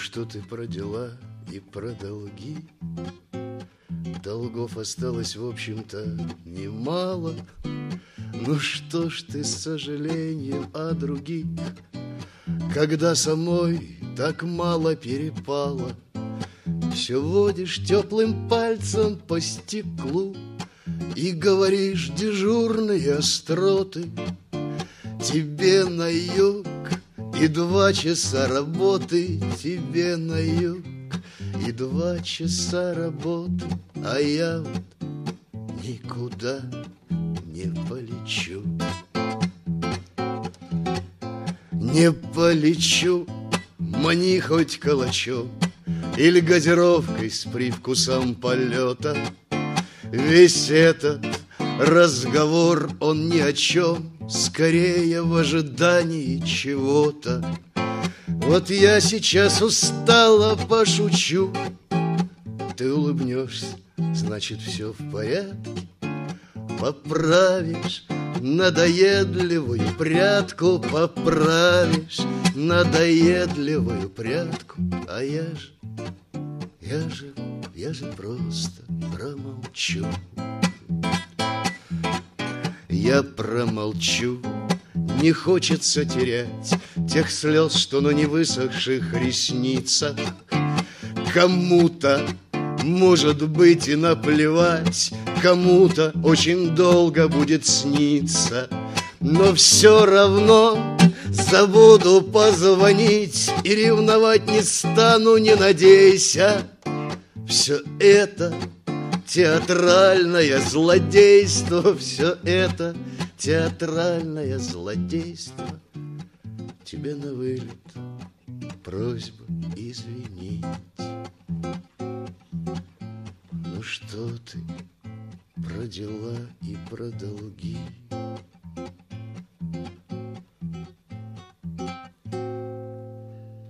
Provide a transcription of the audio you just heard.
что ты про дела и про долги? Долгов осталось, в общем-то, немало. Ну что ж ты с сожалением о других, когда самой так мало перепало? Все водишь теплым пальцем по стеклу и говоришь дежурные остроты. Тебе на юг и 2 часа работы, тебе на юг и 2 часа работы, а я вот никуда не полечу. Не полечу, мани хоть калачом или газировкой с привкусом полета. Весь этот разговор, он ни о чем, скорее в ожидании чего-то. Вот я сейчас устало пошучу, ты улыбнешься, значит, все в порядке. Поправишь надоедливую прядку, поправишь надоедливую прядку, а я же просто промолчу. Я промолчу, не хочется терять тех слез, что на невысохших ресницах. Кому-то, может быть, и наплевать, кому-то очень долго будет сниться, но все равно забуду позвонить и ревновать не стану, не надейся. Все это театральное злодейство, все это театральное злодейство. Тебе на вылет просьба извинить. Ну что ты про дела и про долги?